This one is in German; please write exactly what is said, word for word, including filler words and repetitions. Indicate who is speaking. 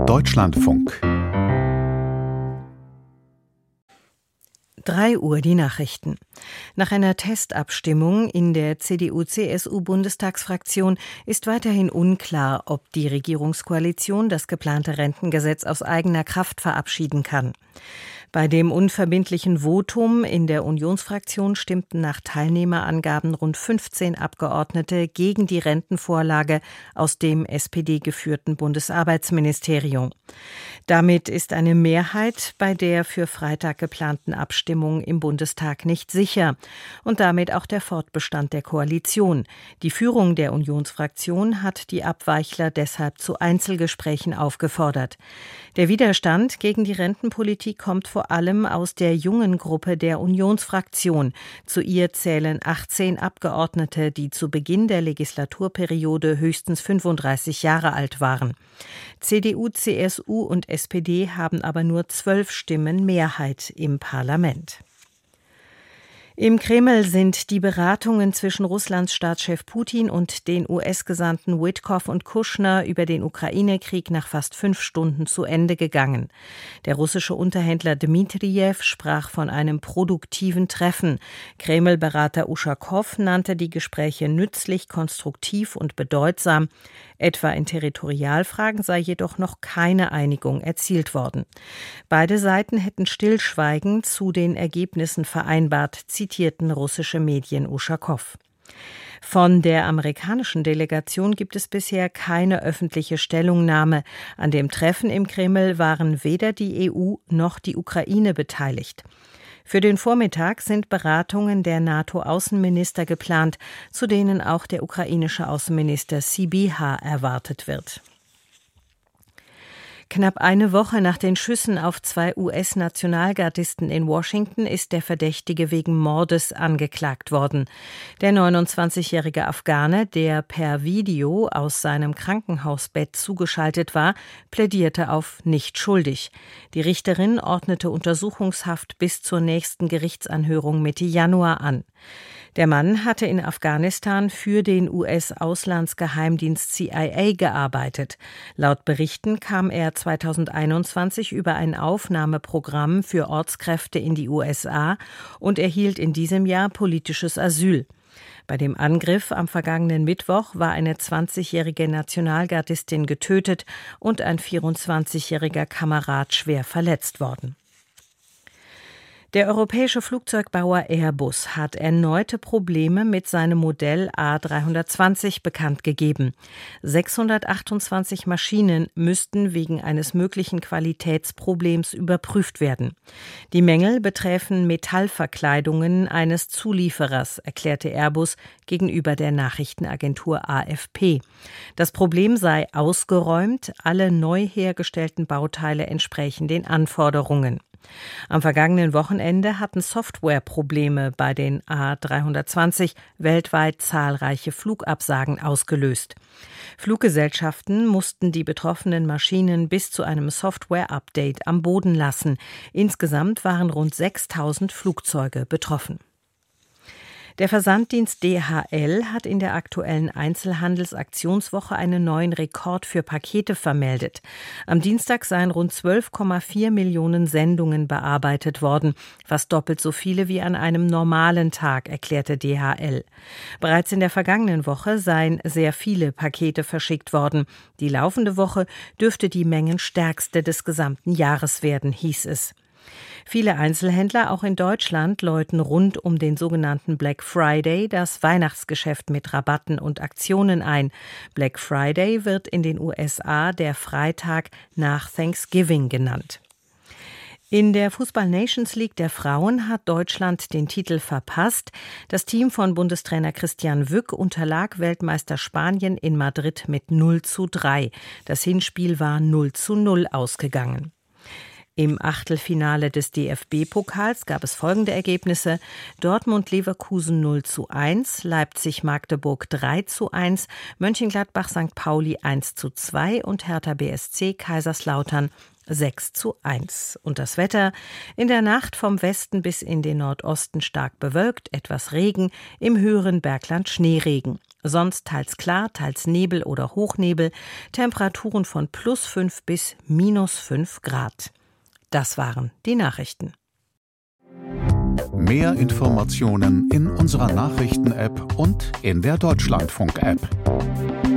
Speaker 1: Deutschlandfunk.
Speaker 2: drei Uhr die Nachrichten. Nach einer Testabstimmung in der C D U-C S U-Bundestagsfraktion ist weiterhin unklar, ob die Regierungskoalition das geplante Rentengesetz aus eigener Kraft verabschieden kann. Bei dem unverbindlichen Votum in der Unionsfraktion stimmten nach Teilnehmerangaben rund fünfzehn Abgeordnete gegen die Rentenvorlage aus dem S P D-geführten Bundesarbeitsministerium. Damit ist eine Mehrheit bei der für Freitag geplanten Abstimmung im Bundestag nicht sicher und damit auch der Fortbestand der Koalition. Die Führung der Unionsfraktion hat die Abweichler deshalb zu Einzelgesprächen aufgefordert. Der Widerstand gegen die Rentenpolitik kommt vor allem aus der jungen Gruppe der Unionsfraktion. Zu ihr zählen achtzehn Abgeordnete, die zu Beginn der Legislaturperiode höchstens fünfunddreißig Jahre alt waren. C D U, C S U und S P D haben aber nur zwölf Stimmen Mehrheit im Parlament. Im Kreml sind die Beratungen zwischen Russlands Staatschef Putin und den U S-Gesandten Witkoff und Kushner über den Ukraine-Krieg nach fast fünf Stunden zu Ende gegangen. Der russische Unterhändler Dmitrijew sprach von einem produktiven Treffen. Kreml-Berater Uschakow nannte die Gespräche nützlich, konstruktiv und bedeutsam. Etwa in Territorialfragen sei jedoch noch keine Einigung erzielt worden. Beide Seiten hätten stillschweigend zu den Ergebnissen vereinbart, zitierten russische Medien Uschakow. Von der amerikanischen Delegation gibt es bisher keine öffentliche Stellungnahme. An dem Treffen im Kreml waren weder die E U noch die Ukraine beteiligt. Für den Vormittag sind Beratungen der NATO-Außenminister geplant, zu denen auch der ukrainische Außenminister Sybiha erwartet wird. Knapp eine Woche nach den Schüssen auf zwei U S-Nationalgardisten in Washington ist der Verdächtige wegen Mordes angeklagt worden. Der neunundzwanzigjährige Afghane, der per Video aus seinem Krankenhausbett zugeschaltet war, plädierte auf nicht schuldig. Die Richterin ordnete Untersuchungshaft bis zur nächsten Gerichtsanhörung Mitte Januar an. Der Mann hatte in Afghanistan für den U S-Auslandsgeheimdienst C I A gearbeitet. Laut Berichten kam er zweitausendeinundzwanzig über ein Aufnahmeprogramm für Ortskräfte in die U S A und erhielt in diesem Jahr politisches Asyl. Bei dem Angriff am vergangenen Mittwoch war eine zwanzigjährige Nationalgardistin getötet und ein vierundzwanzigjähriger Kamerad schwer verletzt worden. Der europäische Flugzeugbauer Airbus hat erneute Probleme mit seinem Modell A dreihundertzwanzig bekannt gegeben. sechshundertachtundzwanzig Maschinen müssten wegen eines möglichen Qualitätsproblems überprüft werden. Die Mängel betreffen Metallverkleidungen eines Zulieferers, erklärte Airbus gegenüber der Nachrichtenagentur A F P. Das Problem sei ausgeräumt, alle neu hergestellten Bauteile entsprechen den Anforderungen. Am vergangenen Wochenende hatten Softwareprobleme bei den A dreihundertzwanzig weltweit zahlreiche Flugabsagen ausgelöst. Fluggesellschaften mussten die betroffenen Maschinen bis zu einem Software-Update am Boden lassen. Insgesamt waren rund sechstausend Flugzeuge betroffen. Der Versanddienst D H L hat in der aktuellen Einzelhandelsaktionswoche einen neuen Rekord für Pakete vermeldet. Am Dienstag seien rund zwölf Komma vier Millionen Sendungen bearbeitet worden, fast doppelt so viele wie an einem normalen Tag, erklärte D H L. Bereits in der vergangenen Woche seien sehr viele Pakete verschickt worden. Die laufende Woche dürfte die mengenstärkste des gesamten Jahres werden, hieß es. Viele Einzelhändler, auch in Deutschland, läuten rund um den sogenannten Black Friday das Weihnachtsgeschäft mit Rabatten und Aktionen ein. Black Friday wird in den U S A der Freitag nach Thanksgiving genannt. In der Fußball-Nations League der Frauen hat Deutschland den Titel verpasst. Das Team von Bundestrainer Christian Wück unterlag Weltmeister Spanien in Madrid mit null zu drei. Das Hinspiel war null zu null ausgegangen. Im Achtelfinale des D F B-Pokals gab es folgende Ergebnisse: Dortmund-Leverkusen null zu eins, Leipzig-Magdeburg drei zu eins, Mönchengladbach-Sankt Pauli eins zu zwei und Hertha B S C Kaiserslautern sechs zu eins. Und das Wetter: in der Nacht vom Westen bis in den Nordosten stark bewölkt, etwas Regen, im höheren Bergland Schneeregen. Sonst teils klar, teils Nebel oder Hochnebel, Temperaturen von plus fünf bis minus fünf Grad. Das waren die Nachrichten.
Speaker 1: Mehr Informationen in unserer Nachrichten-App und in der Deutschlandfunk-App.